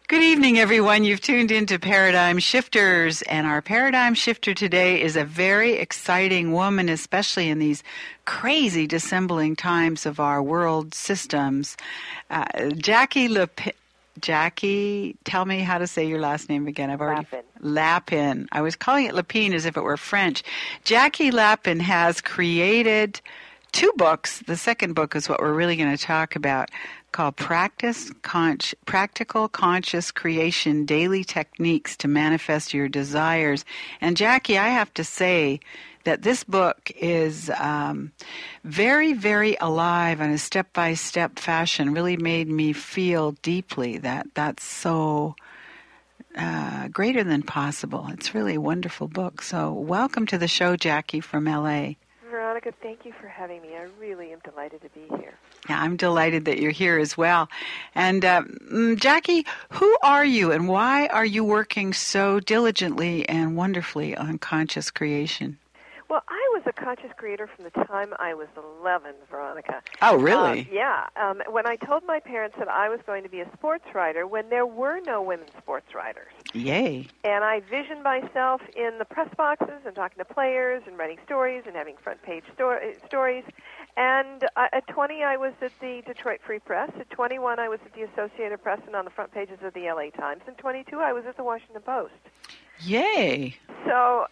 Good evening, everyone. You've tuned into Paradigm Shifters, and our paradigm shifter today is a very exciting woman, especially in these crazy dissembling times of our world systems. Jackie, tell me how to say your last name again. Lapin. I was calling it Lapine as if it were French. Jackie Lapin has created 2 books. The second book is what we're really going to talk about, called Practical Conscious Creation, Daily Techniques to Manifest Your Desires. And Jackie, I have to say that this book is very, very alive in a step-by-step fashion. Really made me feel deeply that that's so greater than possible. It's really a wonderful book. So welcome to the show, Jackie from L.A. Veronica, thank you for having me. I really am delighted to be here. Yeah, I'm delighted that you're here as well. And Jackie, who are you and why are you working so diligently and wonderfully on conscious creation? Well, I was a conscious creator from the time I was 11, Veronica. Oh, really? Yeah. When I told my parents that I was going to be a sports writer, when there were no women sports writers. Yay. And I visioned myself in the press boxes and talking to players and writing stories and having front-page stories. And at 20, I was at the Detroit Free Press. At 21, I was at the Associated Press and on the front pages of the LA Times. And 22, I was at the Washington Post. Yay. So,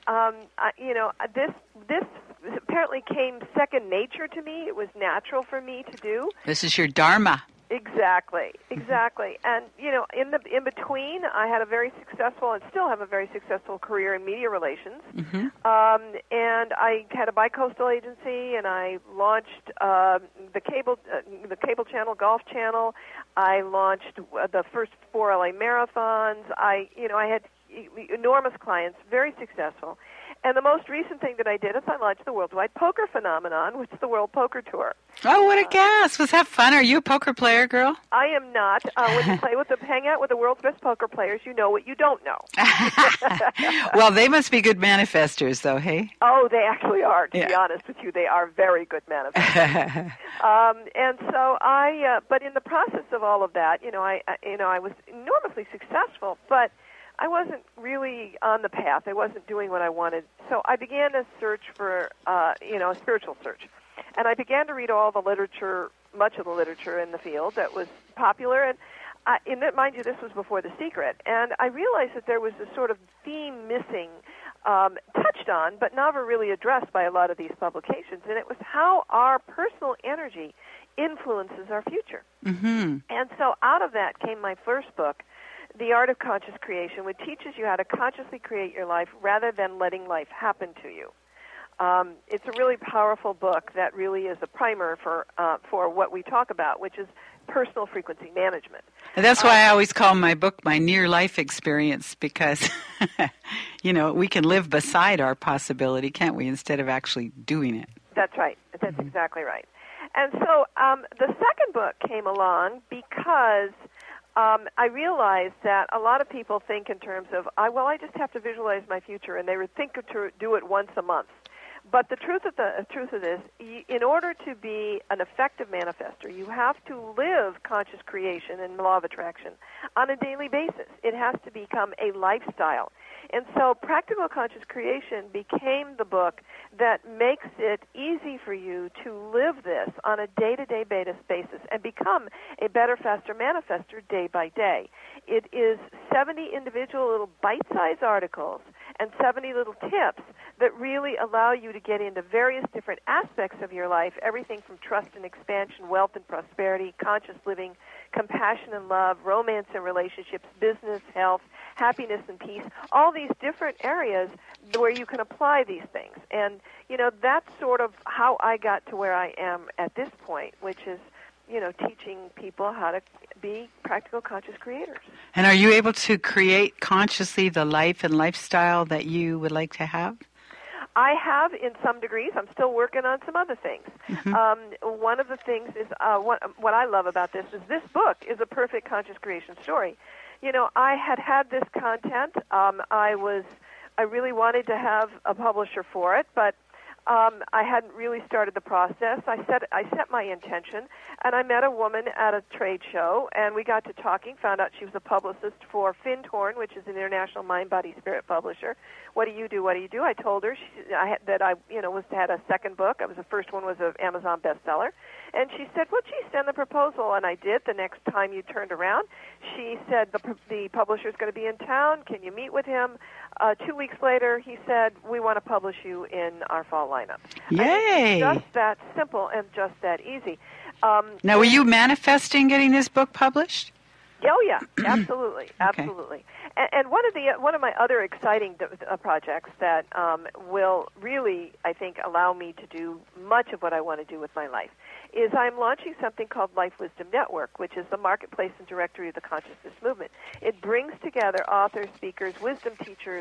this apparently came second nature to me. It was natural for me to do. This is your dharma. Exactly. And, in between, I had a very successful and still have a very successful career in media relations. Mm-hmm. And I had a bicoastal agency, and I launched the cable channel, Golf Channel. I launched the first 4 LA marathons. I had enormous clients, very successful. And the most recent thing that I did is I launched the Worldwide Poker Phenomenon, which is the World Poker Tour. Oh, what a gas. Was that fun? Are you a poker player, girl? I am not. When you hang out with the world's best poker players, you know what you don't know. Well, they must be good manifestors, though, hey? Oh, they actually are, to be honest with you. They are very good manifestors. And so but in the process of all of that, I was enormously successful, but I wasn't really on the path. I wasn't doing what I wanted. So I began to search for, a spiritual search. And I began to read all the literature, much of the literature in the field that was popular. And mind you, this was before The Secret. And I realized that there was a sort of theme missing, touched on, but never really addressed by a lot of these publications. And it was how our personal energy influences our future. Mm-hmm. And so out of that came my first book, The Art of Conscious Creation, which teaches you how to consciously create your life rather than letting life happen to you. It's a really powerful book that really is a primer for what we talk about, which is personal frequency management. And that's why I always call my book my near-life experience, because, we can live beside our possibility, can't we, instead of actually doing it. That's right. That's exactly right. And so the second book came along because I realized that a lot of people think in terms of, I just have to visualize my future, and they would think to do it once a month. But the truth of this, in order to be an effective manifester, you have to live conscious creation and law of attraction on a daily basis. It has to become a lifestyle. And so Practical Conscious Creation became the book that makes it easy for you to live this on a day-to-day basis and become a better, faster manifester day by day. It is 70 individual little bite-sized articles and 70 little tips that really allow you to get into various different aspects of your life, everything from trust and expansion, wealth and prosperity, conscious living, compassion and love, romance and relationships, business, health, happiness and peace, all these different areas where you can apply these things. And, that's sort of how I got to where I am at this point, which is, teaching people how to be practical conscious creators. And are you able to create consciously the life and lifestyle that you would like to have? I have in some degrees. I'm still working on some other things. Mm-hmm. One of the things is, what I love about this is this book is a perfect conscious creation story. I had this content. I really wanted to have a publisher for it, but I hadn't really started the process. I set my intention, and I met a woman at a trade show, and we got to talking, found out she was a publicist for Findhorn, which is an international mind, body, spirit publisher. What do you do? What do you do? I told her that I had a second book. The first one was an Amazon bestseller. And she said, well, gee, send the proposal. And I did. The next time you turned around, she said, the publisher's going to be in town. Can you meet with him? 2 weeks later, he said, we want to publish you in our fall lineup. Yay! Just that simple and just that easy. Now, were you manifesting getting this book published? Oh, yeah, absolutely, absolutely. And one of my other exciting projects that will really, I think, allow me to do much of what I want to do with my life is I'm launching something called Life Wisdom Network, which is the marketplace and directory of the consciousness movement. It brings together authors, speakers, wisdom teachers,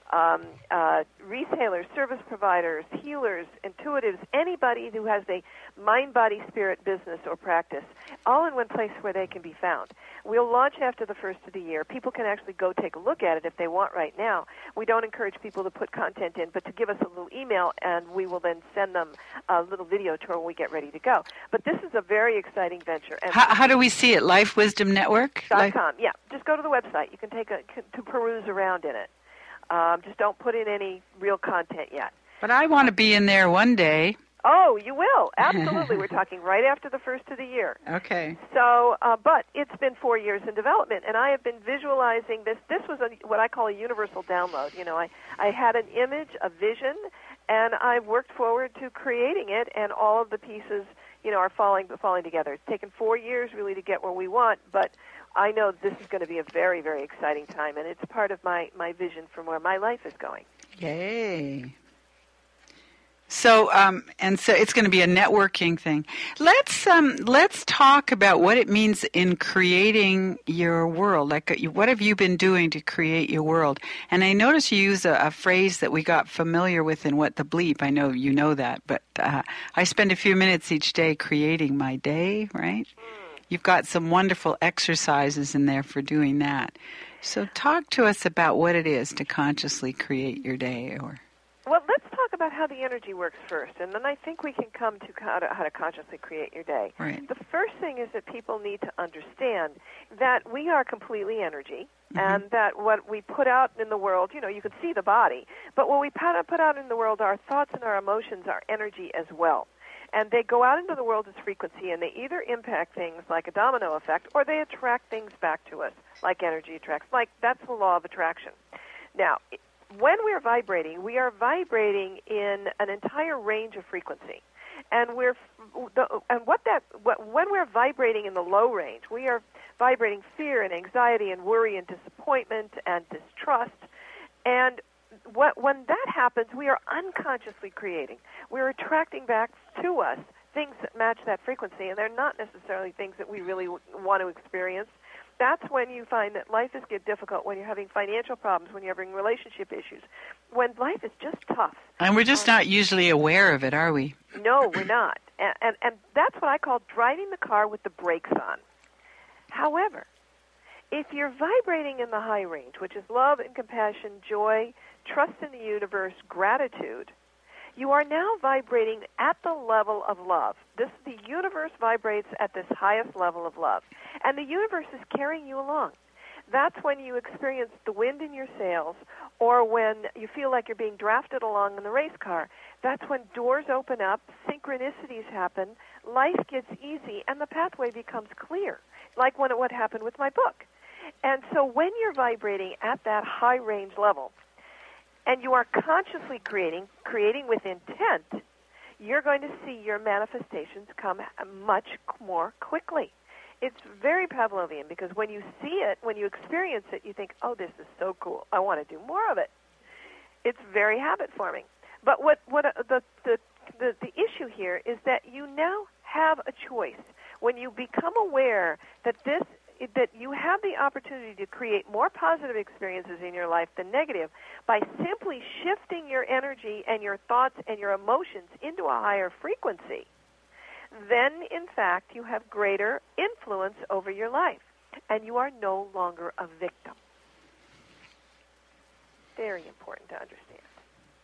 retailers, service providers, healers, intuitives, anybody who has a mind, body, spirit business or practice, all in one place where they can be found. We'll launch after the first of the year. People can actually go take a look at it if they want right now. We don't encourage people to put content in, but to give us a little email, and we will then send them a little video tour when we get ready to go. But this is a very exciting venture. And how do we see it? Life Wisdom Network? .com. Yeah, just go to the website. You can to peruse around in it. Just don't put in any real content yet. But I want to be in there one day. Oh, you will. Absolutely. We're talking right after the first of the year. Okay. So, but it's been 4 years in development, and I have been visualizing this. This was what I call a universal download. You know, I had an image, a vision, and I've worked forward to creating it, and all of the pieces, are falling together. It's taken 4 years really to get where we want, but I know this is going to be a very, very exciting time, and it's part of my vision from where my life is going. Yay. So, so it's going to be a networking thing. Let's talk about what it means in creating your world. Like, what have you been doing to create your world? And I notice you use a phrase that we got familiar with in What the Bleep. I know you know that, but I spend a few minutes each day creating my day, right? You've got some wonderful exercises in there for doing that. So talk to us about what it is to consciously create your day. Well, let's talk about how the energy works first, and then I think we can come to how to consciously create your day. Right. The first thing is that people need to understand that we are completely energy, and that what we put out in the world, you can see the body, but what we put out in the world, our thoughts and our emotions are energy as well. And they go out into the world as frequency, and they either impact things like a domino effect, or they attract things back to us, like energy attracts. Like, that's the law of attraction. Now, when we are vibrating in an entire range of frequency. And when we're vibrating in the low range, we are vibrating fear and anxiety and worry and disappointment and distrust. And when that happens, we are unconsciously creating. We're attracting back to us things that match that frequency, and they're not necessarily things that we really want to experience. That's when you find that life is get difficult, when you're having financial problems, when you're having relationship issues, when life is just tough. And we're just not usually aware of it, are we? No, we're not. And that's what I call driving the car with the brakes on. However, if you're vibrating in the high range, which is love and compassion, joy, trust in the universe, gratitude, you are now vibrating at the level of love. The universe vibrates at this highest level of love. And the universe is carrying you along. That's when you experience the wind in your sails, or when you feel like you're being drafted along in the race car. That's when doors open up, synchronicities happen, life gets easy, and the pathway becomes clear, like what happened with my book. And so when you're vibrating at that high range level, and you are consciously creating with intent, you're going to see your manifestations come much more quickly. It's very Pavlovian, because when you see it, when you experience it, you think, oh, this is so cool. I want to do more of it. It's very habit-forming. But the issue here is that you now have a choice. When you become aware that you have the opportunity to create more positive experiences in your life than negative by simply shifting your energy and your thoughts and your emotions into a higher frequency, then, in fact, you have greater influence over your life, and you are no longer a victim. Very important to understand.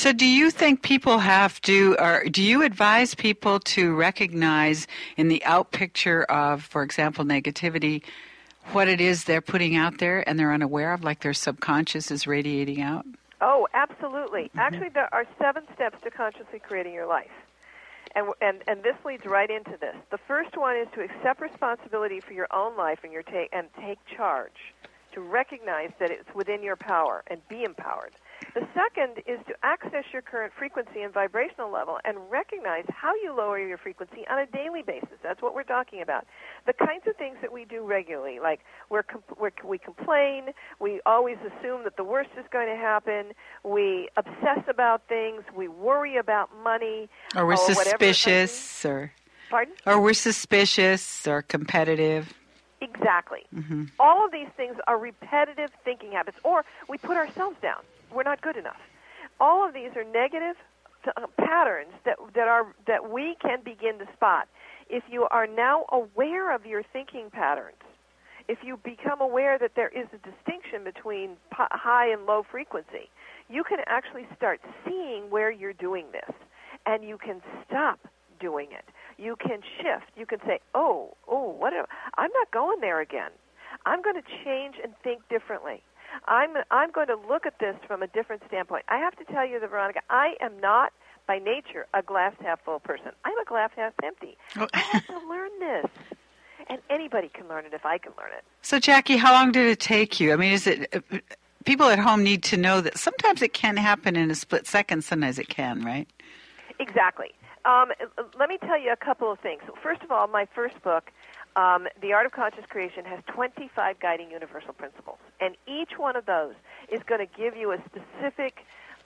So do you think people have to, or do you advise people to recognize in the out picture of, for example, negativity, what it is they're putting out there and they're unaware of, like their subconscious is radiating out? Oh, absolutely. Mm-hmm. Actually, there are 7 steps to consciously creating your life. And this leads right into this. The first one is to accept responsibility for your own life and take charge, to recognize that it's within your power and be empowered. The second is to access your current frequency and vibrational level and recognize how you lower your frequency on a daily basis. That's what we're talking about. The kinds of things that we do regularly, like we complain, we always assume that the worst is going to happen, we obsess about things, we worry about money. Or we're suspicious. Pardon? Or we're suspicious or competitive. Exactly. Mm-hmm. All of these things are repetitive thinking habits, or we put ourselves down. We're not good enough. All of these are negative patterns that we can begin to spot. If you are now aware of your thinking patterns, if you become aware that there is a distinction between high and low frequency, you can actually start seeing where you're doing this, and you can stop doing it. You can shift. You can say, I'm not going there again. I'm going to change and think differently. I'm going to look at this from a different standpoint. I have to tell you, Veronica, I am not, by nature, a glass half full person. I'm a glass half empty. I have to learn this. And anybody can learn it if I can learn it. So, Jackie, how long did it take you? I mean, people at home need to know that sometimes it can happen in a split second, sometimes it can, right? Exactly. Let me tell you a couple of things. First of all, my first book, The Art of Conscious Creation, has 25 guiding universal principles. And each one of those is going to give you a specific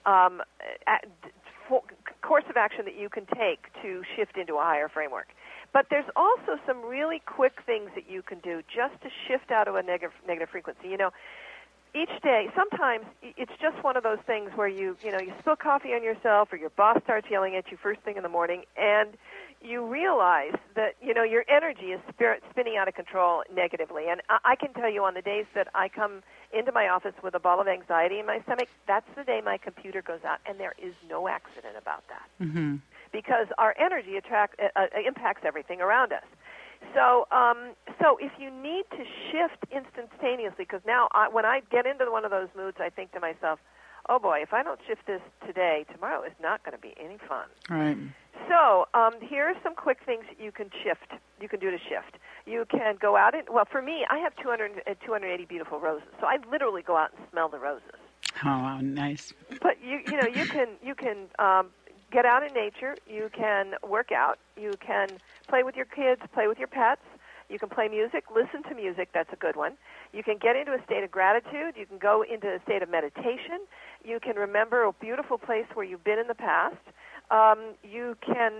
course of action that you can take to shift into a higher framework. But there's also some really quick things that you can do just to shift out of a negative frequency. You know, each day, sometimes it's just one of those things where you spill coffee on yourself, or your boss starts yelling at you first thing in the morning, and you realize that, your energy is spinning out of control negatively. And I can tell you, on the days that I come into my office with a ball of anxiety in my stomach, that's the day my computer goes out, and there is no accident about that. Mm-hmm. Because our energy impacts everything around us. So if you need to shift instantaneously, because now when I get into one of those moods, I think to myself, oh boy, if I don't shift this today, tomorrow is not going to be any fun. Right. So here are some quick things that you can do to shift. You can go out for me, I have 280 beautiful roses, so I literally go out and smell the roses. Oh, wow, nice. But you can get out in nature. You can work out. You can play with your kids, play with your pets. You can play music, listen to music. That's a good one. You can get into a state of gratitude. You can go into a state of meditation. You can remember a beautiful place where you've been in the past. You can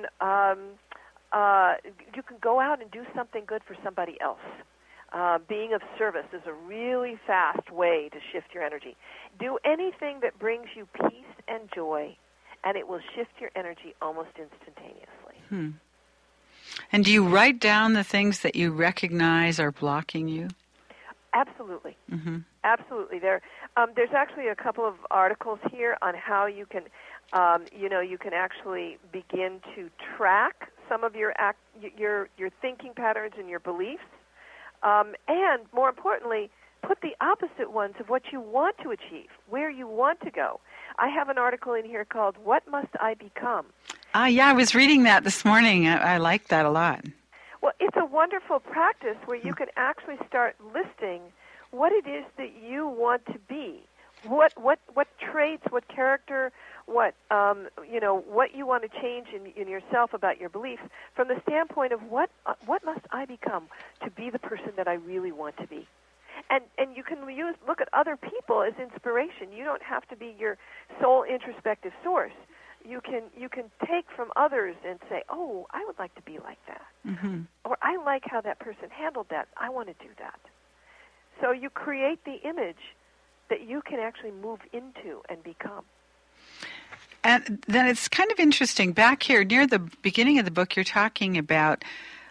go out and do something good for somebody else. Being of service is a really fast way to shift your energy. Do anything that brings you peace and joy, and it will shift your energy almost instantaneously. And do you write down the things that you recognize are blocking you? Absolutely. Mm-hmm. Absolutely. There's actually a couple of articles here on how you can, you can actually begin to track some of your thinking patterns and your beliefs, and more importantly, put the opposite ones of what you want to achieve, where you want to go. I have an article in here called "What Must I Become?" Yeah, I was reading that this morning. I like that a lot. Well, it's a wonderful practice where you can actually start listing what it is that you want to be, what traits, what character, what you want to change in yourself about your beliefs, from the standpoint of what must I become to be the person that I really want to be. And you can look at other people as inspiration. You don't have to be your sole introspective source. You can take from others and say, oh, I would like to be like that. Mm-hmm. Or I like how that person handled that. I want to do that. So you create the image that you can actually move into and become. And then it's kind of interesting. Back here, near the beginning of the book, you're talking about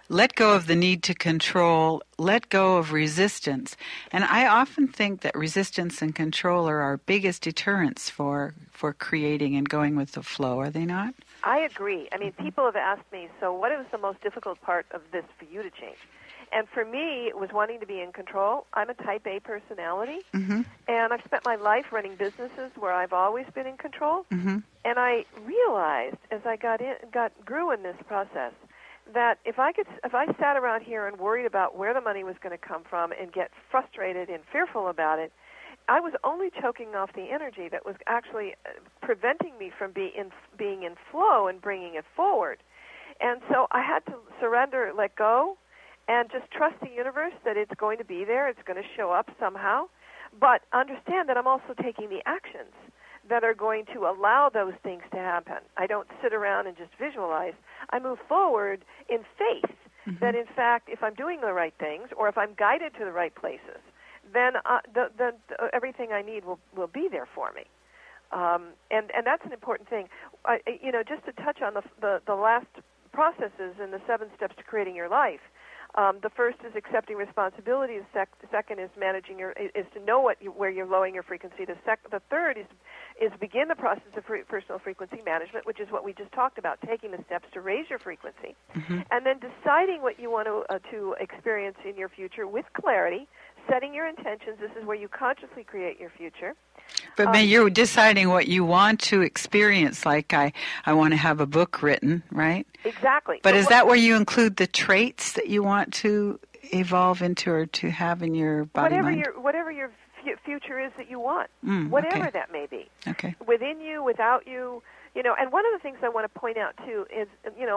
let go of the need to control, let go of resistance. And I often think that resistance and control are our biggest deterrents for creating and going with the flow, are they not? I agree. I mean, people have asked me, so what is the most difficult part of this for you to change? And for me, it was wanting to be in control. I'm a type A personality, and I've spent my life running businesses where I've always been in control. And I realized as I grew in this process that if I sat around here and worried about where the money was going to come from and get frustrated and fearful about it, I was only choking off the energy that was actually preventing me from being in flow and bringing it forward. And so I had to surrender, let go, and just trust the universe that it's going to be there, it's going to show up somehow, but understand that I'm also taking the actions that are going to allow those things to happen. I don't sit around and just visualize. I move forward in faith that, in fact, if I'm doing the right things or if I'm guided to the right places, then everything I need will be there for me. And that's an important thing. Just to touch on the last processes in the 7 steps to creating your life. The first is accepting responsibility. The second is managing is to know where you're lowering your frequency. The third is begin the process of personal frequency management, which is what we just talked about, taking the steps to raise your frequency, and then deciding what you want to experience in your future with clarity, setting your intentions. This is where you consciously create your future. But you're deciding what you want to experience, like I want to have a book written, right? Exactly. But is that where you include the traits that you want to evolve into or to have in your body mind? Whatever your future is that you want, whatever that may be. Okay. Within you, without you, and one of the things I want to point out, too, is,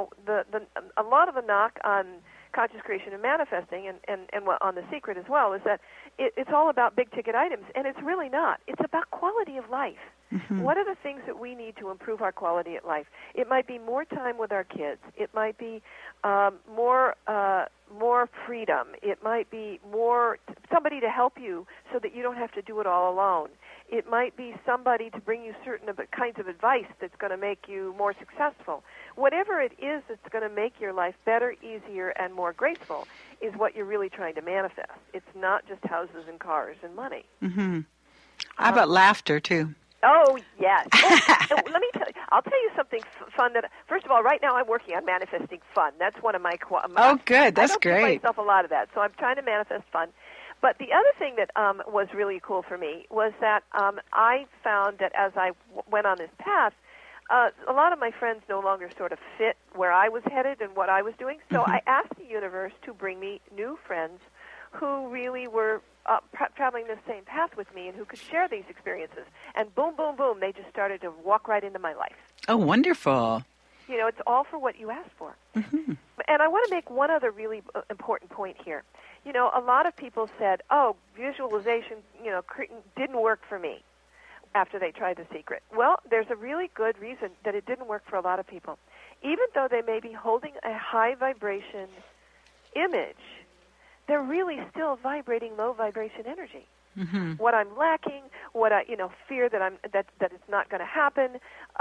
a lot of the knock on conscious creation and manifesting and on The Secret as well is that it's all about big-ticket items, and it's really not. It's about quality of life. What are the things that we need to improve our quality of life? It might be more time with our kids. It might be more freedom. It might be somebody to help you so that you don't have to do it all alone. It might be somebody to bring you certain kinds of advice that's going to make you more successful. Whatever it is that's going to make your life better, easier, and more graceful is what you're really trying to manifest. It's not just houses and cars and money. How about laughter, too? Oh, yes. Let me tell you. I'll tell you something fun that, first of all, right now I'm working on manifesting fun. That's one of my... Oh, good. That's great. I don't give myself a lot of that, so I'm trying to manifest fun. But the other thing that was really cool for me was that I found that as I went on this path, a lot of my friends no longer sort of fit where I was headed and what I was doing. So I asked the universe to bring me new friends who really were traveling the same path with me and who could share these experiences. And boom, boom, boom, they just started to walk right into my life. Oh, wonderful. It's all for what you asked for. And I want to make one other really important point here. A lot of people said, oh, visualization, didn't work for me after they tried The Secret. Well, there's a really good reason that it didn't work for a lot of people. Even though they may be holding a high vibration image, they're really still vibrating low vibration energy. What I'm lacking, what I fear that it's not going to happen,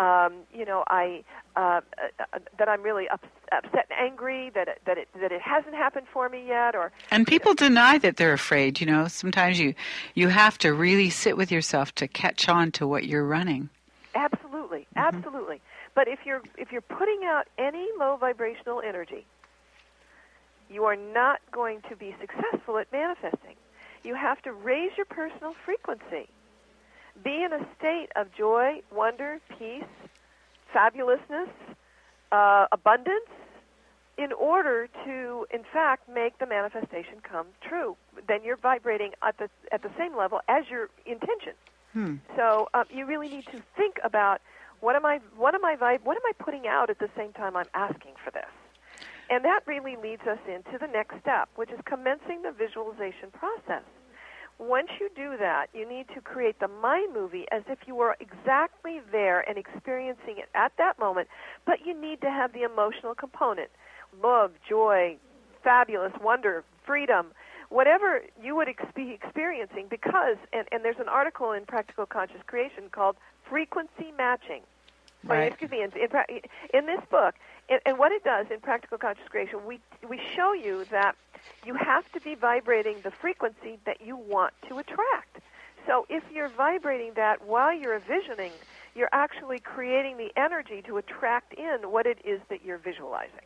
that I'm really upset and angry that it hasn't happened for me yet, and people deny that they're afraid. Sometimes you have to really sit with yourself to catch on to what you're running. Absolutely. But if you're putting out any low vibrational energy, you are not going to be successful at manifesting. You have to raise your personal frequency. Be in a state of joy, wonder, peace, fabulousness, abundance, in order to, in fact, make the manifestation come true. Then you're vibrating at the same level as your intention. So you really need to think about what am I putting out at the same time I'm asking for this. And that really leads us into the next step, which is commencing the visualization process. Once you do that, you need to create the mind movie as if you were exactly there and experiencing it at that moment, but you need to have the emotional component. Love, joy, fabulous, wonder, freedom, whatever you would be experiencing, because, and there's an article in Practical Conscious Creation called Frequency Matching. Right. Excuse me. In this book, and what it does in Practical Conscious Creation, we show you that you have to be vibrating the frequency that you want to attract. So if you're vibrating that while you're envisioning, you're actually creating the energy to attract in what it is that you're visualizing.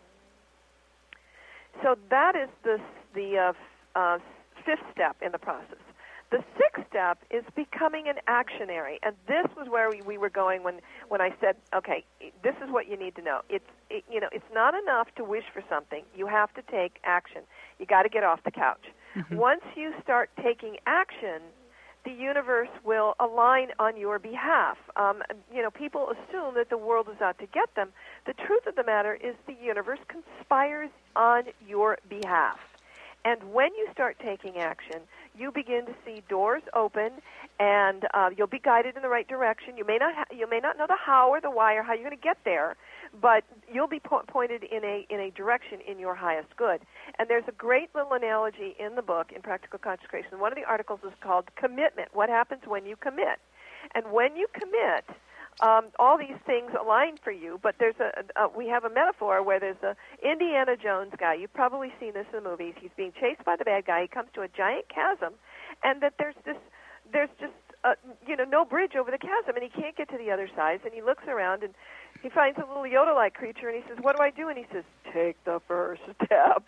So that is the fifth step in the process. The sixth step is becoming an actionary, and this was where we were going when I said, okay, this is what you need to know. It's not enough to wish for something. You have to take action. You got to get off the couch. Mm-hmm. Once you start taking action, the universe will align on your behalf. People assume that the world is out to get them. The truth of the matter is the universe conspires on your behalf. And when you start taking action, you begin to see doors open, and you'll be guided in the right direction. You may not know the how or the why or how you're going to get there, but you'll be pointed in a direction in your highest good. And there's a great little analogy in the book, in Practical Conscious Creation. One of the articles is called Commitment. What happens when you commit? And when you commit, all these things align for you, but we have a metaphor where there's a Indiana Jones guy. You've probably seen this in the movies. He's being chased by the bad guy. He comes to a giant chasm, and that there's just no bridge over the chasm, and he can't get to the other side. And he looks around, and he finds a little Yoda-like creature, and he says, "What do I do?" And he says, "Take the first step."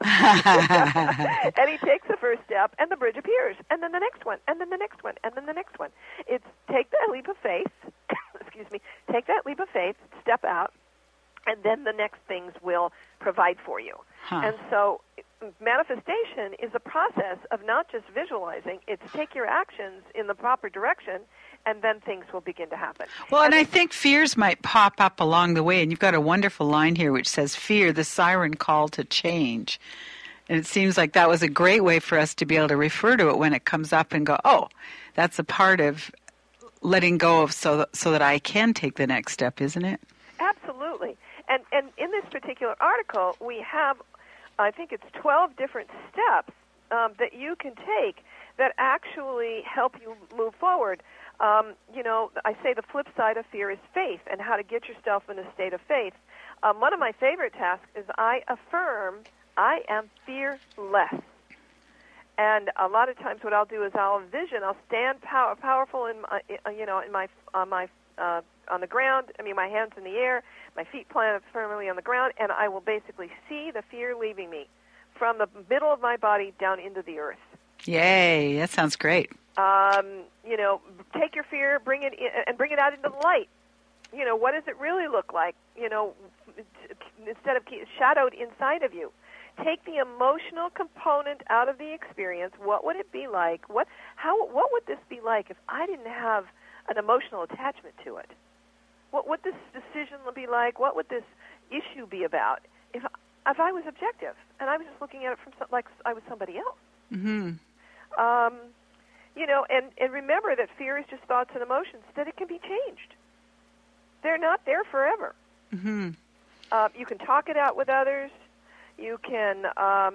And he takes the first step, and the bridge appears, and then the next one, and then the next one, and then the next one. It's take that leap of faith. Excuse me. Take that leap of faith, step out, and then the next things will provide for you. Huh. And so manifestation is a process of not just visualizing, it's take your actions in the proper direction, and then things will begin to happen. Well, and I think fears might pop up along the way, and you've got a wonderful line here which says, "Fear, the siren call to change." And it seems like that was a great way for us to be able to refer to it when it comes up and go, oh, that's a part of letting go of so that I can take the next step, isn't it? Absolutely. And in this particular article, we have, I think it's 12 different steps that you can take that actually help you move forward. I say the flip side of fear is faith, and how to get yourself in a state of faith. One of my favorite tasks is I affirm I am fearless. And a lot of times, what I'll do is I'll envision, I'll stand powerful on the ground. I mean, my hands in the air, my feet planted firmly on the ground, and I will basically see the fear leaving me from the middle of my body down into the earth. Yay! That sounds great. Take your fear, bring it in, and bring it out into the light. What does it really look like? Instead of shadowed inside of you. Take the emotional component out of the experience. What would it be like? What would this be like if I didn't have an emotional attachment to it? What would this decision be like? What would this issue be about if I was objective and I was just looking at it from like I was somebody else? Mm-hmm. And remember that fear is just thoughts and emotions, that it can be changed. They're not there forever. Mm-hmm. You can talk it out with others. You can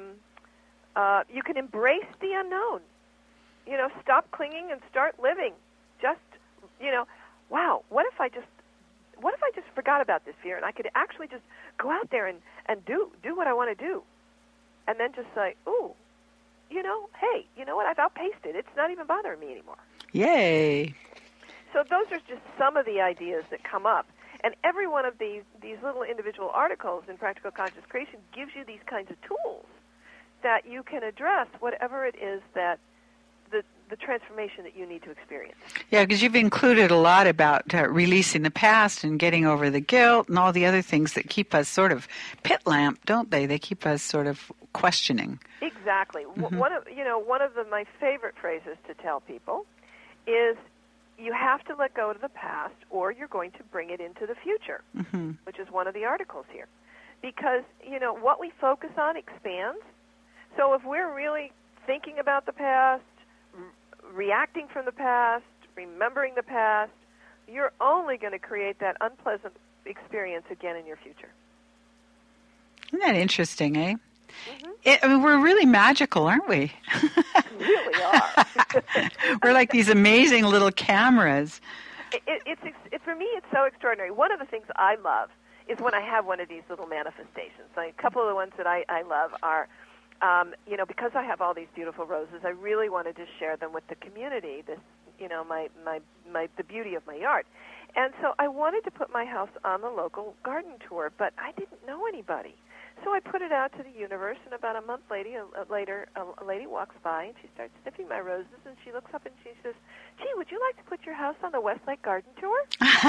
embrace the unknown. Stop clinging and start living. Just, wow, what if I just forgot about this fear and I could actually just go out there and do what I want to do. And then just say, ooh, hey, you know what? I've outpaced it. It's not even bothering me anymore. Yay. So those are just some of the ideas that come up. And every one of these little individual articles in Practical Conscious Creation gives you these kinds of tools that you can address whatever it is that the transformation that you need to experience. Yeah, because you've included a lot about releasing the past and getting over the guilt and all the other things that keep us sort of pit lamp, don't they? They keep us sort of questioning. Exactly. Mm-hmm. One of my favorite phrases to tell people is, you have to let go of the past or you're going to bring it into the future, mm-hmm. which is one of the articles here. Because, what we focus on expands. So if we're really thinking about the past, reacting from the past, remembering the past, you're only going to create that unpleasant experience again in your future. Isn't that interesting, eh? Mm-hmm. We're really magical, aren't we? We really are. We're like these amazing little cameras. It's for me, it's so extraordinary. One of the things I love is when I have one of these little manifestations. Like, a couple of the ones that I love are, because I have all these beautiful roses, I really wanted to share them with the community. This, the beauty of my yard. And so I wanted to put my house on the local garden tour, but I didn't know anybody. So I put it out to the universe, and about a month later, a lady walks by, and she starts sniffing my roses, and she looks up and she says, "Gee, would you like to put your house on the Westlake Garden Tour?"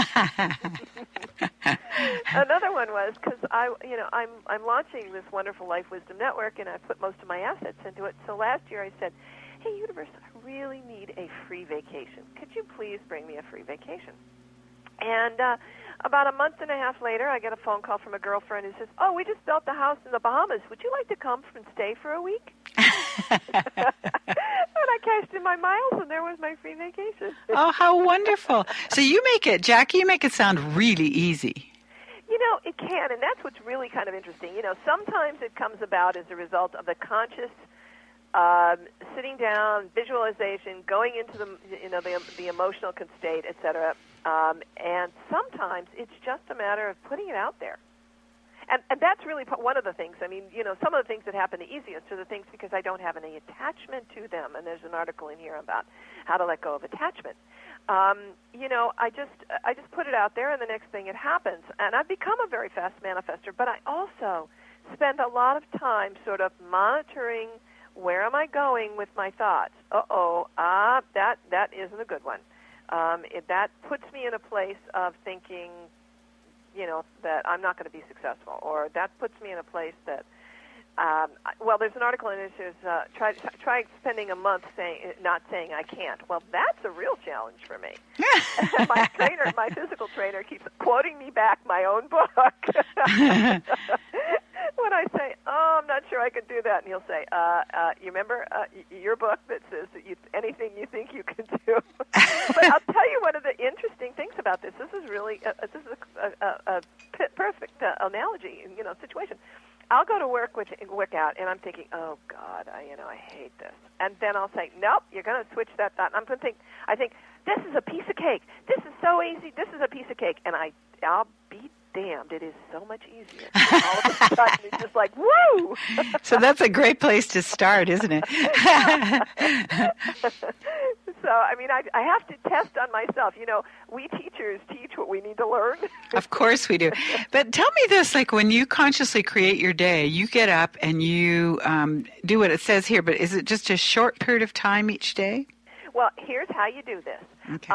Another one was because I'm launching this wonderful Life Wisdom Network, and I put most of my assets into it. So last year I said, "Hey, universe, I really need a free vacation. Could you please bring me a free vacation?" And about a month and a half later, I get a phone call from a girlfriend who says, "Oh, we just built the house in the Bahamas. Would you like to come and stay for a week?" And I cashed in my miles, and there was my free vacation. Oh, how wonderful. So Jackie, you make it sound really easy. It can, and that's what's really kind of interesting. Sometimes it comes about as a result of the conscious sitting down, visualization, going into the emotional state, etc. And sometimes it's just a matter of putting it out there. And that's really one of the things. I mean, some of the things that happen the easiest are the things because I don't have any attachment to them. And there's an article in here about how to let go of attachment. I just put it out there, and the next thing it happens. And I've become a very fast manifester, but I also spend a lot of time sort of monitoring where am I going with my thoughts. That isn't a good one. That puts me in a place of thinking, that I'm not going to be successful, or that puts me in a place that, there's an article in it that says, try spending a month not saying I can't. Well, that's a real challenge for me. My physical trainer, keeps quoting me back my own book. When I say, "Oh, I'm not sure I can do that," and he'll say, "You remember your book that says that anything you think you can do?" But I'll tell you one of the interesting things about this. This is really a perfect analogy, situation. I'll go to work out, and I'm thinking, "Oh God, I hate this," and then I'll say, "Nope, you're going to switch that thought." And I'm going to think, "This is a piece of cake. This is so easy. This is a piece of cake," and I'll be damned, it is so much easier. And all of a sudden, it's just like, woo! So that's a great place to start, isn't it? So, I have to test on myself. We teachers teach what we need to learn. Of course we do. But tell me this, like when you consciously create your day, you get up and you do what it says here, but is it just a short period of time each day? Well, here's how you do this. Okay.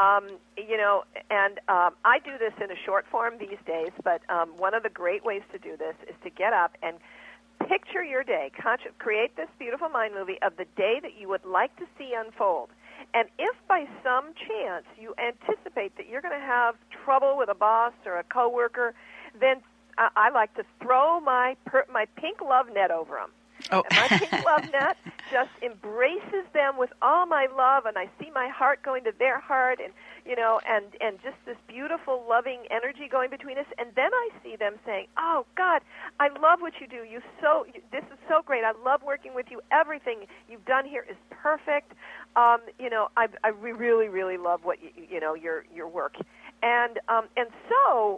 I do this in a short form these days, but one of the great ways to do this is to get up and picture your day. Create this beautiful mind movie of the day that you would like to see unfold. And if by some chance you anticipate that you're going to have trouble with a boss or a coworker, then I like to throw my pink love net over them. Oh. And my pink love net just embraces them with all my love, and I see my heart going to their heart, and and just this beautiful, loving energy going between us. And then I see them saying, "Oh God, I love what you do. This is so great. I love working with you. Everything you've done here is perfect. I really, really love what your work." And so,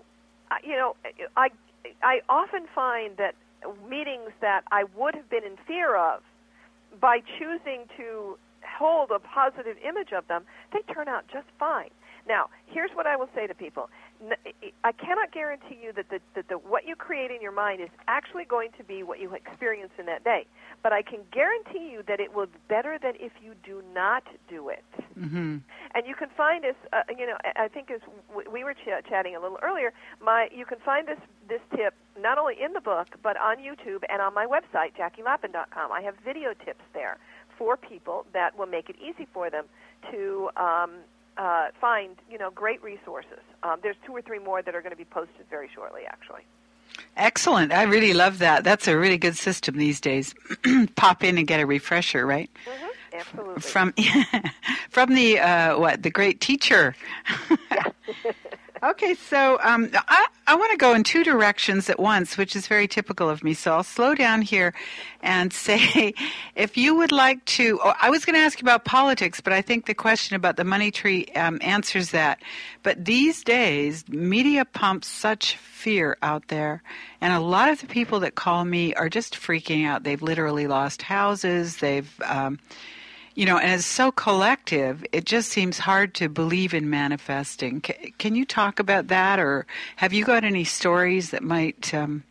I often find that meetings that I would have been in fear of, by choosing to hold a positive image of them, they turn out just fine. Now, here's what I will say to people. I cannot guarantee you that what you create in your mind is actually going to be what you experience in that day. But I can guarantee you that it will be better than if you do not do it. Mm-hmm. And you can find this, I think as we were chatting a little earlier, you can find this tip not only in the book, but on YouTube and on my website, JackieLappin.com. I have video tips there for people that will make it easy for them to find, great resources. There's 2 or 3 more that are going to be posted very shortly, actually. Excellent. I really love that. That's a really good system these days. Pop in and get a refresher, right? Mm-hmm. Absolutely. From the great teacher. Yeah. Okay, so I want to go in two directions at once, which is very typical of me. So I'll slow down here and say, if you would like to, I was going to ask you about politics, but I think the question about the money tree answers that. But these days, media pumps such fear out there, and a lot of the people that call me are just freaking out. They've literally lost houses. They've and it's so collective, it just seems hard to believe in manifesting. Can you talk about that, or have you got any stories that might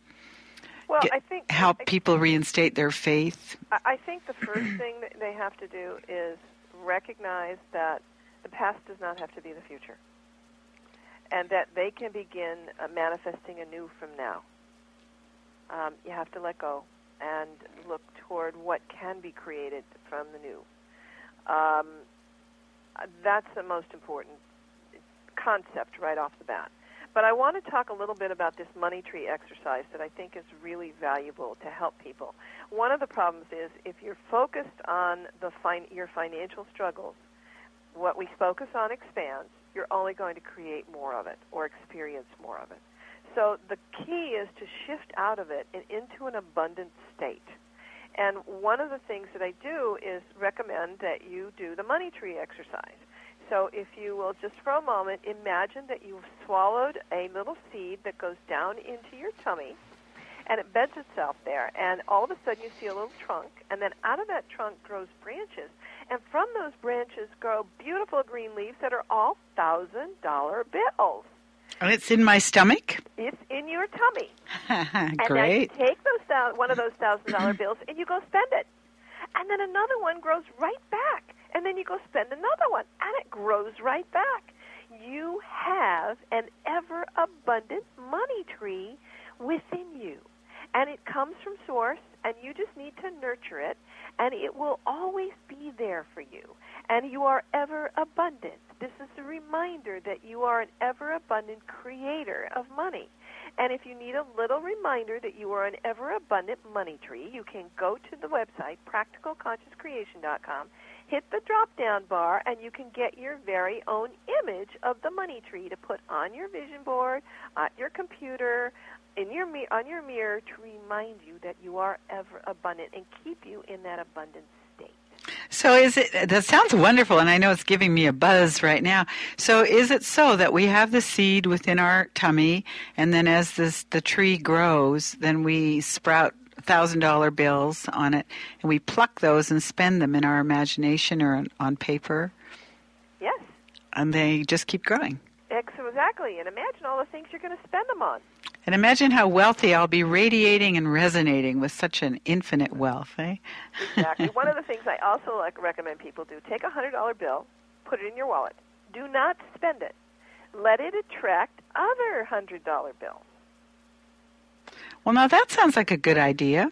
help people reinstate their faith? I think the first thing that they have to do is recognize that the past does not have to be the future, and that they can begin manifesting anew from now. You have to let go and look toward what can be created from the new. That's the most important concept right off the bat. But I want to talk a little bit about this money tree exercise that I think is really valuable to help people. One of the problems is if you're focused on your financial struggles, what we focus on expands, you're only going to create more of it or experience more of it. So the key is to shift out of it and into an abundant state. And one of the things that I do is recommend that you do the money tree exercise. So if you will just for a moment imagine that you've swallowed a little seed that goes down into your tummy, and it beds itself there, and all of a sudden you see a little trunk, and then out of that trunk grows branches, and from those branches grow beautiful green leaves that are all $1,000 bills. And it's in my stomach? It's in your tummy. And Great. then you take one of those $1,000 bills and you go spend it. And then another one grows right back. And then you go spend another one, and it grows right back. You have an ever-abundant money tree within you. And it comes from Source, and you just need to nurture it, and it will always be there for you. And you are ever abundant. This is a reminder that you are an ever-abundant creator of money. And if you need a little reminder that you are an ever-abundant money tree, you can go to the website, practicalconsciouscreation.com, hit the drop-down bar, and you can get your very own image of the money tree to put on your vision board, on your computer, on your mirror to remind you that you are ever abundant and keep you in that abundant state. So that sounds wonderful, and I know it's giving me a buzz right now. So is it so that we have the seed within our tummy, and then as the tree grows, then we sprout $1,000 bills on it, and we pluck those and spend them in our imagination or on paper? Yes. And they just keep growing. Exactly, and imagine all the things you're going to spend them on. And imagine how wealthy I'll be, radiating and resonating with such an infinite wealth, eh? Exactly. One of the things I also recommend people do, take a $100 bill, put it in your wallet. Do not spend it. Let it attract other $100 bills. Well, now that sounds like a good idea.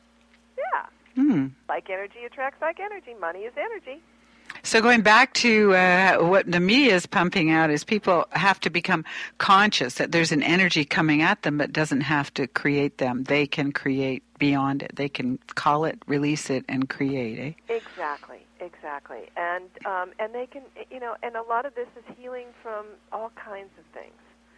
Yeah. Like energy attracts like energy. Money is energy. So going back to what the media is pumping out is people have to become conscious that there's an energy coming at them but doesn't have to create them. They can create beyond it. They can call it, release it, and create. Eh? Exactly. And they can, and a lot of this is healing from all kinds of things.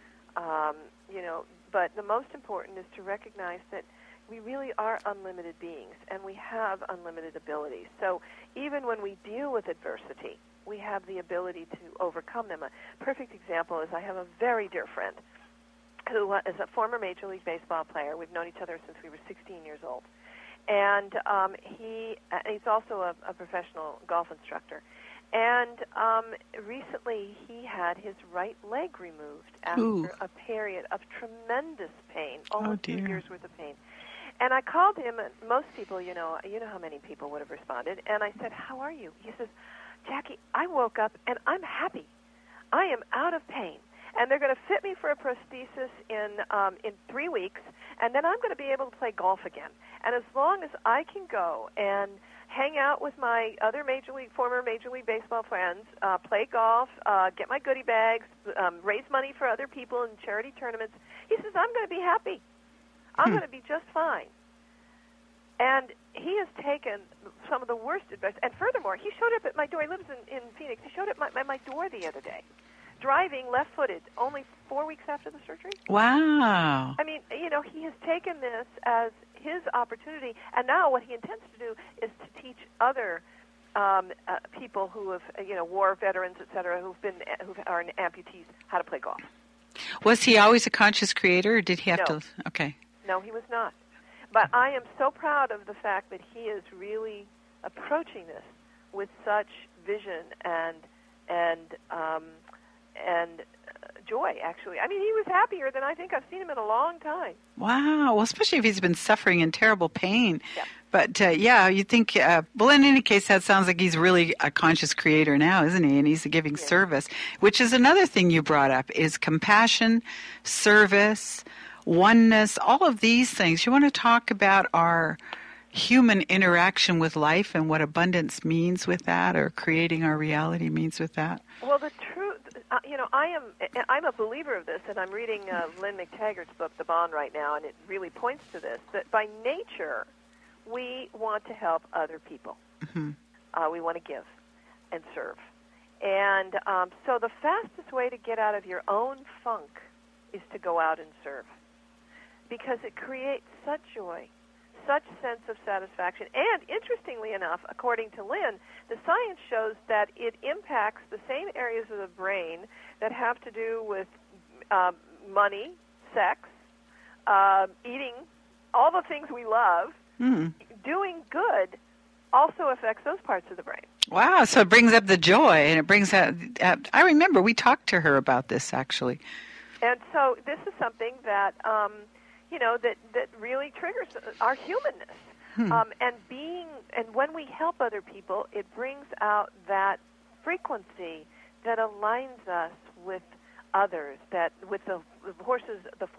But the most important is to recognize that we really are unlimited beings, and we have unlimited abilities. So even when we deal with adversity, we have the ability to overcome them. A perfect example is I have a very dear friend who is a former Major League Baseball player. We've known each other since we were 16 years old. And he's also a professional golf instructor. And recently he had his right leg removed after a period of tremendous pain, almost 2 years' worth of pain. And I called him, and most people, you know how many people would have responded. And I said, "How are you?" He says, "Jackie, I woke up and I'm happy. I am out of pain, and they're going to fit me for a prosthesis in 3 weeks, and then I'm going to be able to play golf again. And as long as I can go and hang out with my other former Major League Baseball friends, play golf, get my goodie bags, raise money for other people in charity tournaments," he says, "I'm going to be happy. I'm going to be just fine." And he has taken some of the worst advice. And furthermore, he showed up at my door. He lives in Phoenix. He showed up at my door the other day, driving left-footed only 4 weeks after the surgery. Wow. I mean, he has taken this as his opportunity, and now what he intends to do is to teach other people who have, war veterans, et cetera, who are amputees, how to play golf. Was he always a conscious creator, or did he have No. to? Okay. No, he was not. But I am so proud of the fact that he is really approaching this with such vision and joy, actually. I mean, he was happier than I think I've seen him in a long time. Wow. Well, especially if he's been suffering in terrible pain. Yeah. But, you think, well, in any case, that sounds like he's really a conscious creator now, isn't he? And he's giving service, which is another thing you brought up, is compassion, service, oneness, all of these things. You want to talk about our human interaction with life and what abundance means with that, or creating our reality means with that? Well, the truth, I'm a believer of this, and I'm reading Lynn McTaggart's book, The Bond, right now, and it really points to this, that by nature, we want to help other people. Mm-hmm. We want to give and serve. And so the fastest way to get out of your own funk is to go out and serve, because it creates such joy, such sense of satisfaction. And interestingly enough, according to Lynn, the science shows that it impacts the same areas of the brain that have to do with money, sex, eating, all the things we love. Doing good also affects those parts of the brain. Wow, so it brings up the joy, and it brings out, I remember we talked to her about this, actually. And so this is something that, that really triggers our humanness. And when we help other people, it brings out that frequency that aligns us with others, that with the forces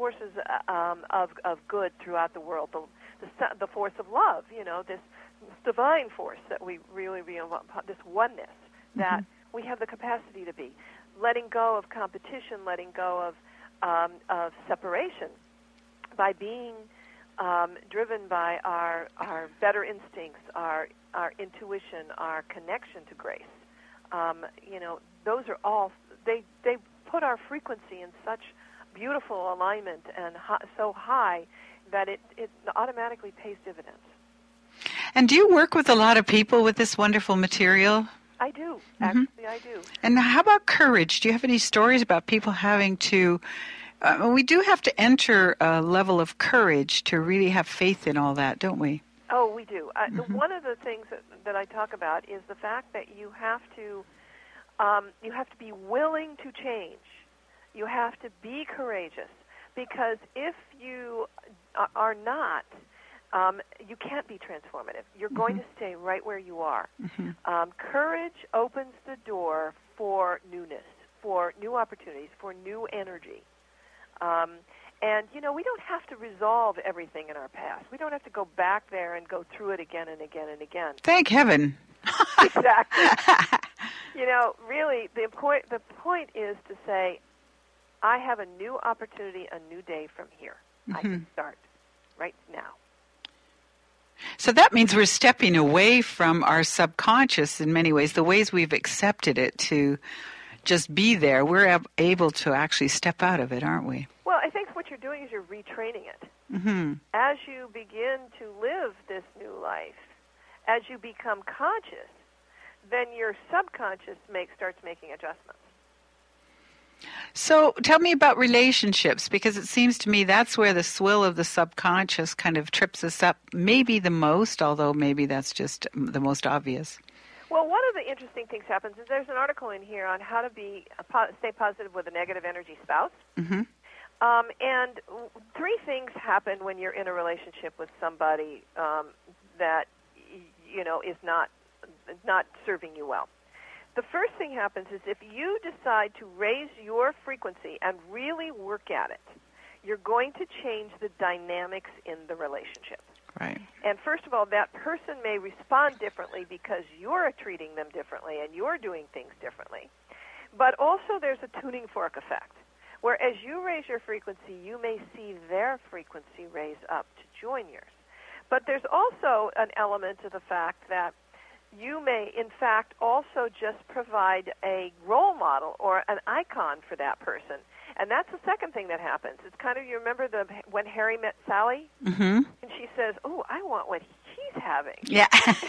of good throughout the world, the force of love, this divine force that we really this oneness that we have the capacity to be, letting go of competition, letting go of separation, by being driven by our better instincts, our intuition, our connection to grace. Those are all, they put our frequency in such beautiful alignment and so high that it automatically pays dividends. And do you work with a lot of people with this wonderful material? I do. Actually, I do. And how about courage? Do you have any stories about people having to... we do have to enter a level of courage to really have faith in all that, don't we? Oh, we do. One of the things that I talk about is the fact that you have to be willing to change. You have to be courageous, because if you are not, you can't be transformative. You're going to stay right where you are. Courage opens the door for newness, for new opportunities, for new energy. And, we don't have to resolve everything in our past. We don't have to go back there and go through it again and again and again. Thank heaven. Exactly. Really, the point is to say, I have a new opportunity, a new day from here. I can start right now. So that means we're stepping away from our subconscious in many ways, the ways we've accepted it to just be there. We're able to actually step out of it, aren't we? Well, I think what you're doing is you're retraining it. As you begin to live this new life, as you become conscious, then your subconscious starts making adjustments. So tell me about relationships, because it seems to me that's where the swill of the subconscious kind of trips us up maybe the most, although maybe that's just the most obvious. Well, one of the interesting things happens is there's an article in here on how to stay positive with a negative energy spouse. And three things happen when you're in a relationship with somebody that is not serving you well. The first thing happens is if you decide to raise your frequency and really work at it, you're going to change the dynamics in the relationship. Right. And first of all, that person may respond differently because you're treating them differently and you're doing things differently. But also there's a tuning fork effect, where as you raise your frequency, you may see their frequency raise up to join yours. But there's also an element to the fact that you may, in fact, also just provide a role model or an icon for that person. And that's the second thing that happens. It's kind of, you remember when Harry met Sally? Mm-hmm. And she says, oh, I want what he's having. Yeah.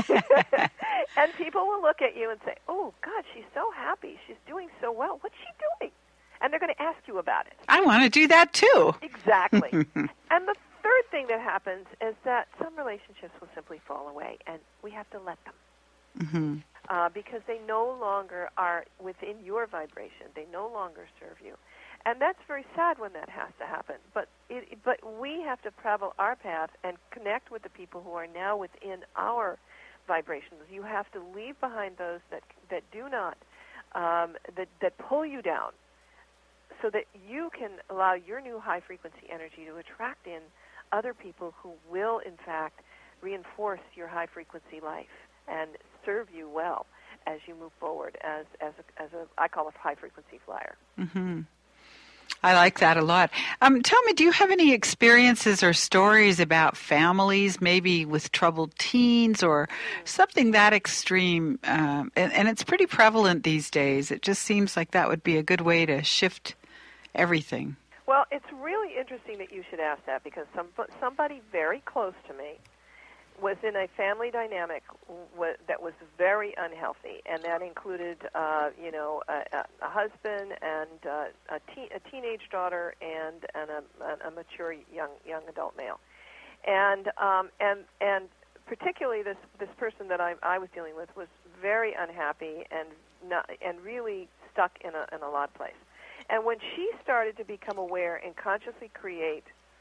And people will look at you and say, oh, God, she's so happy. She's doing so well. What's she doing? And they're going to ask you about it. I want to do that too. Exactly. And the third thing that happens is that some relationships will simply fall away, and we have to let them. Mm-hmm. Because they no longer are within your vibration. They no longer serve you. And that's very sad when that has to happen. But we have to travel our path and connect with the people who are now within our vibrations. You have to leave behind those that do not, that pull you down, so that you can allow your new high-frequency energy to attract in other people who will, in fact, reinforce your high-frequency life and serve you well as you move forward as a I call it high-frequency flyer. Mm-hmm. I like that a lot. Tell me, do you have any experiences or stories about families, maybe with troubled teens or something that extreme? And it's pretty prevalent these days. It just seems like that would be a good way to shift everything. Well, it's really interesting that you should ask that, because somebody very close to me was in a family dynamic that was very unhealthy, and that included, a husband and a teenage daughter and a mature young adult male, and particularly this person that I was dealing with was very unhappy and really stuck in a lot of place. And when she started to become aware and consciously create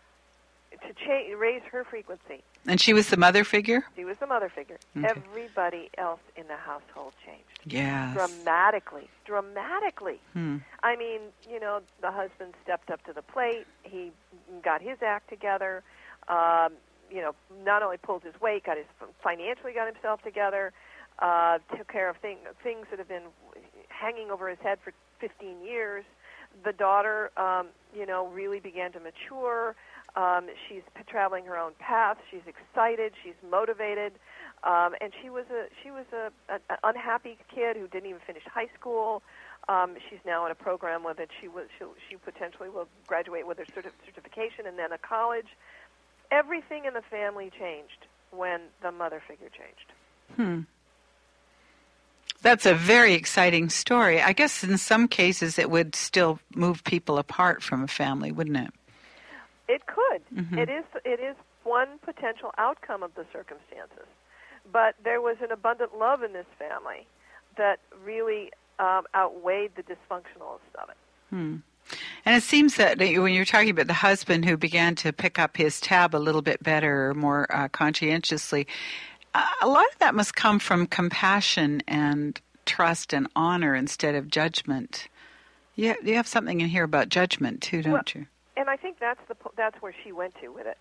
to raise her frequency. And she was the mother figure? She was the mother figure. Okay. Everybody else in the household changed. Yes. Dramatically. I mean, the husband stepped up to the plate. He got his act together. Not only pulled his weight, financially got himself together, took care of things that have been hanging over his head for 15 years. The daughter, really began to mature. She's traveling her own path. She's excited. She's motivated, and she was an unhappy kid who didn't even finish high school. She's now in a program with it. She potentially will graduate with her certification and then a college. Everything in the family changed when the mother figure changed. That's a very exciting story. I guess in some cases it would still move people apart from a family, wouldn't it? It could. Mm-hmm. It is one potential outcome of the circumstances. But there was an abundant love in this family that really outweighed the dysfunctionalness of it. And it seems that when you're talking about the husband who began to pick up his tab a little bit better or more conscientiously, a lot of that must come from compassion and trust and honor instead of judgment. You have something in here about judgment too, don't you? And I think that's where she went to with it.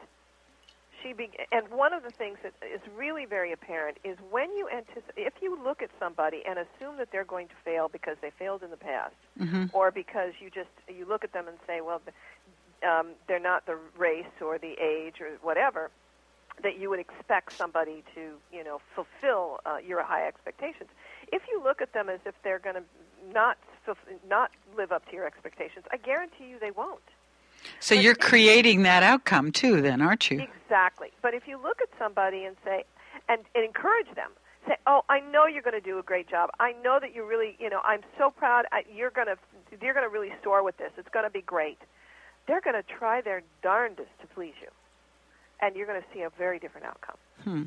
And one of the things that is really very apparent is when you if you look at somebody and assume that they're going to fail because they failed in the past, or because you look at them and say, well, they're not the race or the age or whatever, that you would expect somebody to, fulfill your high expectations. If you look at them as if they're going to not live up to your expectations, I guarantee you they won't. So you're creating that outcome too, then, aren't you? Exactly. But if you look at somebody and say, and encourage them, say, "Oh, I know you're going to do a great job. I know that you really, I'm so proud. You're going to really soar with this. It's going to be great." They're going to try their darndest to please you, and you're going to see a very different outcome.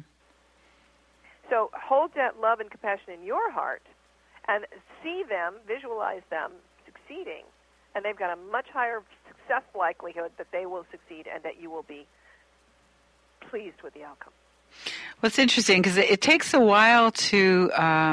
So hold that love and compassion in your heart, and see them, visualize them succeeding, and they've got a much higher success likelihood that they will succeed and that you will be pleased with the outcome. Well, it's interesting because it takes a while to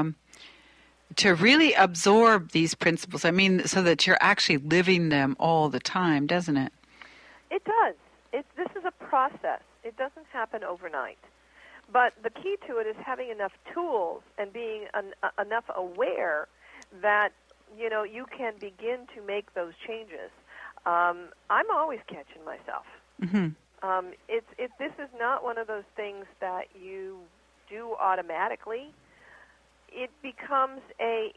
really absorb these principles. I mean, so that you're actually living them all the time, doesn't it? It does. This is a process. It doesn't happen overnight. But the key to it is having enough tools and being enough aware that you can begin to make those changes. I'm always catching myself. This is not one of those things that you do automatically. it becomes a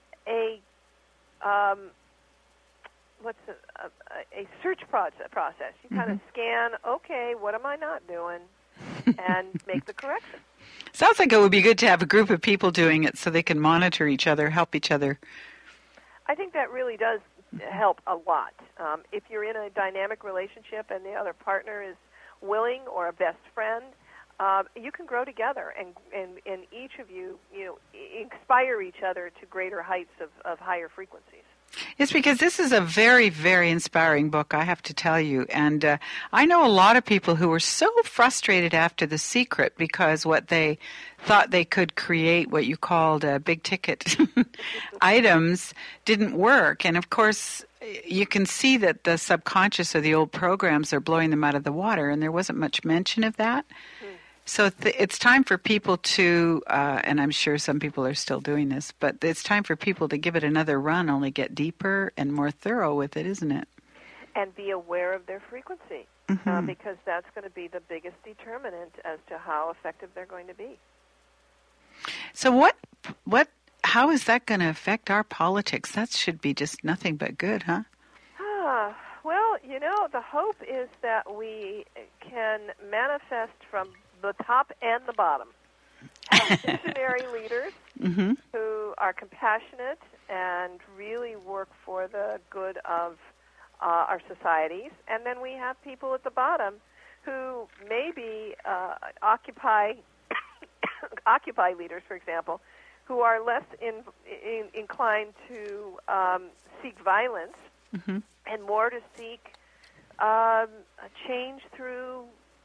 search process. You kind of scan, okay, what am I not doing, and make the correction. Sounds like it would be good to have a group of people doing it so they can monitor each other, help each other. I think that really does help a lot. If you're in a dynamic relationship and the other partner is willing, or a best friend, you can grow together, and each of you, inspire each other to greater heights of higher frequencies. It's because this is a very, very inspiring book, I have to tell you. And I know a lot of people who were so frustrated after The Secret because what they thought they could create, what you called big ticket items, didn't work. And of course, you can see that the subconscious or the old programs are blowing them out of the water, and there wasn't much mention of that. So it's time for people to, and I'm sure some people are still doing this, but it's time for people to give it another run, only get deeper and more thorough with it, isn't it? And be aware of their frequency, because that's going to be the biggest determinant as to how effective they're going to be. So how is that going to affect our politics? That should be just nothing but good, huh? Well, the hope is that we can manifest from the top and the bottom. Have visionary leaders who are compassionate and really work for the good of our societies. And then we have people at the bottom who maybe occupy leaders, for example, who are less inclined to seek violence and more to seek a change through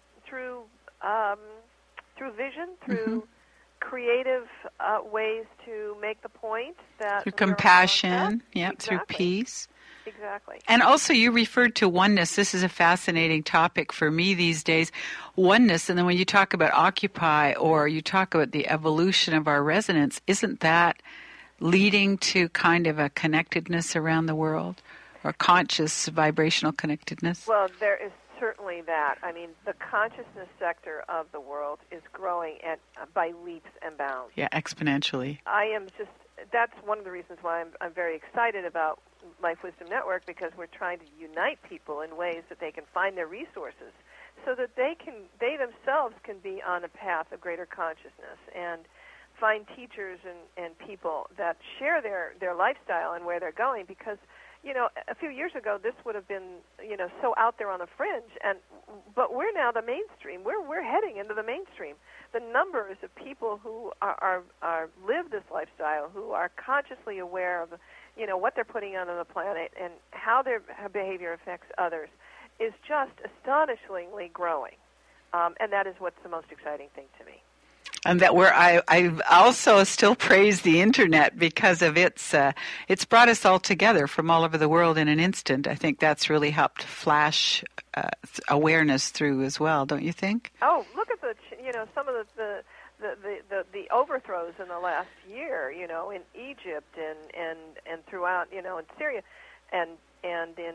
vision, through creative ways to make the point that through compassion, through peace. Exactly. And also you referred to oneness. This is a fascinating topic for me these days. Oneness, and then when you talk about Occupy or you talk about the evolution of our resonance, isn't that leading to kind of a connectedness around the world, or conscious vibrational connectedness? Well, there is certainly that. I mean, the consciousness sector of the world is growing by leaps and bounds. Yeah, exponentially. That's one of the reasons why I'm very excited about Life Wisdom Network, because we're trying to unite people in ways that they can find their resources so that they themselves can be on a path of greater consciousness and find teachers and people that share their lifestyle and where they're going, because a few years ago, this would have been, so out there on the fringe, but we're now the mainstream. We're heading into the mainstream. The numbers of people who are live this lifestyle, who are consciously aware of, what they're putting on the planet and how their behavior affects others, is just astonishingly growing, and that is what's the most exciting thing to me. And that I also still praise the internet because of it's brought us all together from all over the world in an instant. I think that's really helped flash awareness through as well, don't you think? Oh, look at some of the overthrows in the last year, in Egypt and throughout, in Syria and in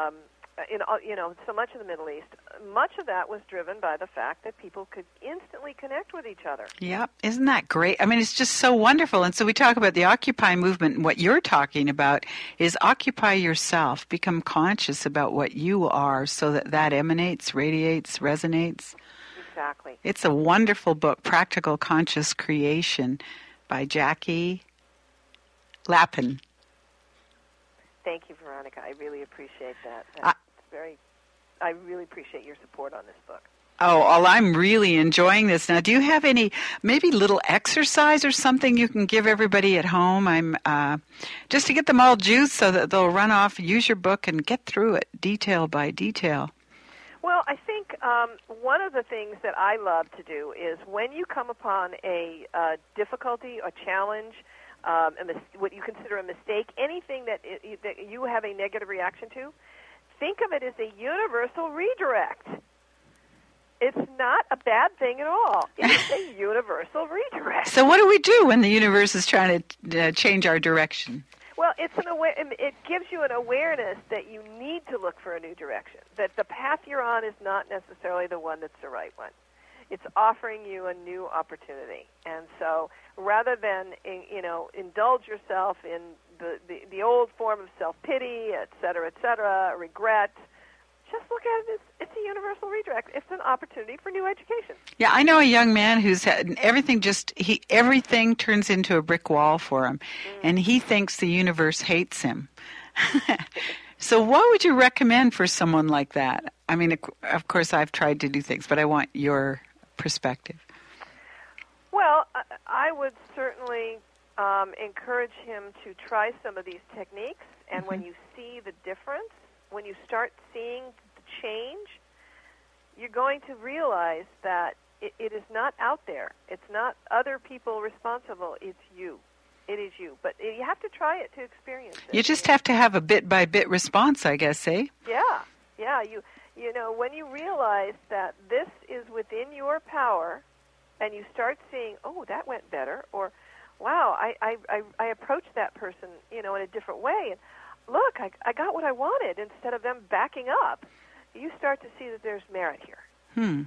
so much of the Middle East. Much of that was driven by the fact that people could instantly connect with each other. Yeah, isn't that great? I mean, it's just so wonderful. And so we talk about the Occupy movement, and what you're talking about is occupy yourself, become conscious about what you are so that emanates, radiates, resonates. Exactly. It's a wonderful book, Practical Conscious Creation by Jackie Lappin. Thank you, Veronica. I really appreciate that. I really appreciate your support on this book. Oh, well, I'm really enjoying this. Now, do you have any maybe little exercise or something you can give everybody at home? I'm just to get them all juiced so that they'll run off, use your book, and get through it detail by detail. Well, I think one of the things that I love to do is when you come upon a difficulty, a challenge, what you consider a mistake, anything that you have a negative reaction to, think of it as a universal redirect. It's not a bad thing at all. It's a universal redirect. So what do we do when the universe is trying to change our direction? Well, it gives you an awareness that you need to look for a new direction, that the path you're on is not necessarily the one that's the right one. It's offering you a new opportunity. And so rather than, indulge yourself in the old form of self-pity, et cetera, regret, just look at it as it's a universal redirect. It's an opportunity for new education. Yeah, I know a young man who's had everything turns into a brick wall for him, and he thinks the universe hates him. So what would you recommend for someone like that? I mean, of course, I've tried to do things, but I want your perspective. Well, I would certainly encourage him to try some of these techniques, and when you see the difference, when you start seeing the change, you're going to realize that it is not out there. It's not other people responsible. It's you. It is you. But you have to try it to experience it. You just have to have a bit-by-bit response, I guess, eh? Yeah. You know, when you realize that this is within your power, and you start seeing, oh, that went better, or, wow, I approached that person, in a different way, and look, I got what I wanted instead of them backing up. You start to see that there's merit here.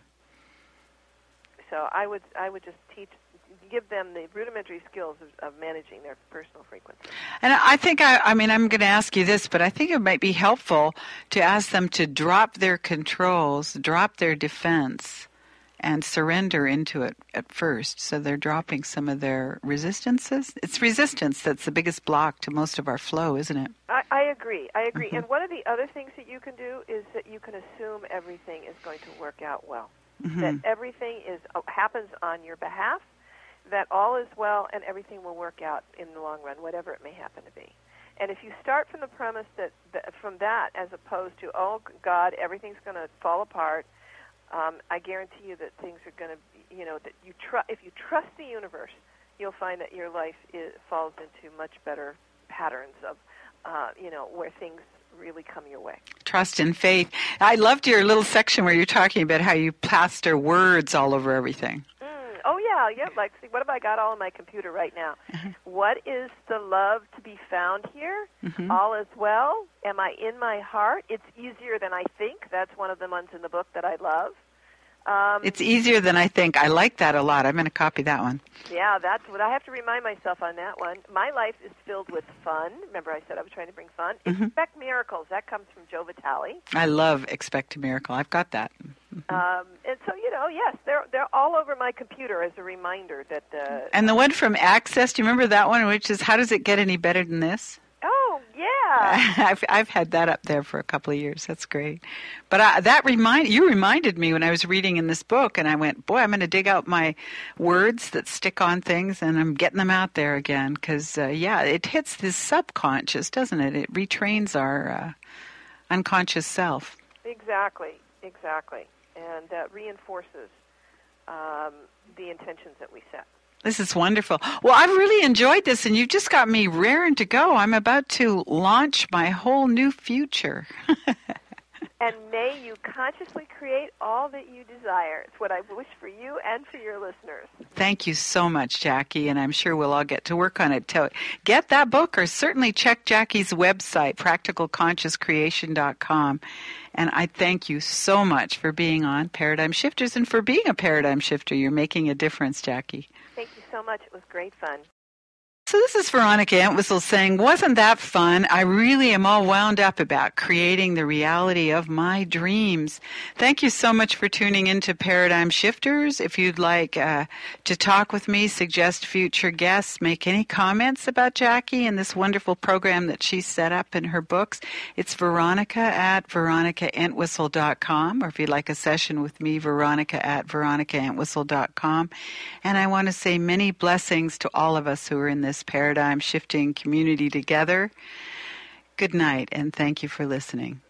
So I would just give them the rudimentary skills of managing their personal frequency. And I think, I'm going to ask you this, but I think it might be helpful to ask them to drop their controls, drop their defense, and surrender into it at first. So they're dropping some of their resistances. It's resistance that's the biggest block to most of our flow, isn't it? I agree. Mm-hmm. And one of the other things that you can do is that you can assume everything is going to work out well, that everything happens on your behalf, that all is well, and everything will work out in the long run, whatever it may happen to be. And if you start from the premise that from that, as opposed to, oh, God, everything's going to fall apart, I guarantee you that things are going to, that if you trust the universe, you'll find that your life falls into much better patterns of, where things really come your way. Trust and faith. I loved your little section where you're talking about how you plaster words all over everything. Oh, yeah, like, see, what have I got all on my computer right now? What is the love to be found here? All is well? Am I in my heart? It's easier than I think. That's one of the ones in the book that I love. It's easier than I think. I like that a lot. I'm going to copy that one. Yeah, that's what I have to remind myself on that one. My life is filled with fun. Remember I said I was trying to bring fun? Expect miracles. That comes from Joe Vitale. I love Expect a Miracle. I've got that. And so, yes, they're all over my computer as a reminder that... and the one from Access, do you remember that one, which is, how does it get any better than this? Oh, yeah. I've had that up there for a couple of years. That's great. But you reminded me when I was reading in this book, and I went, boy, I'm going to dig out my words that stick on things, and I'm getting them out there again. Because, it hits the subconscious, doesn't it? It retrains our unconscious self. Exactly. And that reinforces the intentions that we set. This is wonderful. Well, I've really enjoyed this, and you've just got me raring to go. I'm about to launch my whole new future. And may you consciously create all that you desire. It's what I wish for you and for your listeners. Thank you so much, Jackie, and I'm sure we'll all get to work on it. Get that book, or certainly check Jackie's website, practicalconsciouscreation.com. And I thank you so much for being on Paradigm Shifters and for being a paradigm shifter. You're making a difference, Jackie. Thank you so much. It was great fun. So this is Veronica Entwistle saying, wasn't that fun? I really am all wound up about creating the reality of my dreams. Thank you so much for tuning in to Paradigm Shifters. If you'd like to talk with me, suggest future guests, make any comments about Jackie and this wonderful program that she set up in her books, it's Veronica at veronicaentwistle.com, or if you'd like a session with me, Veronica at veronicaentwistle.com. And I want to say many blessings to all of us who are in this paradigm shifting community together. Good night, and thank you for listening.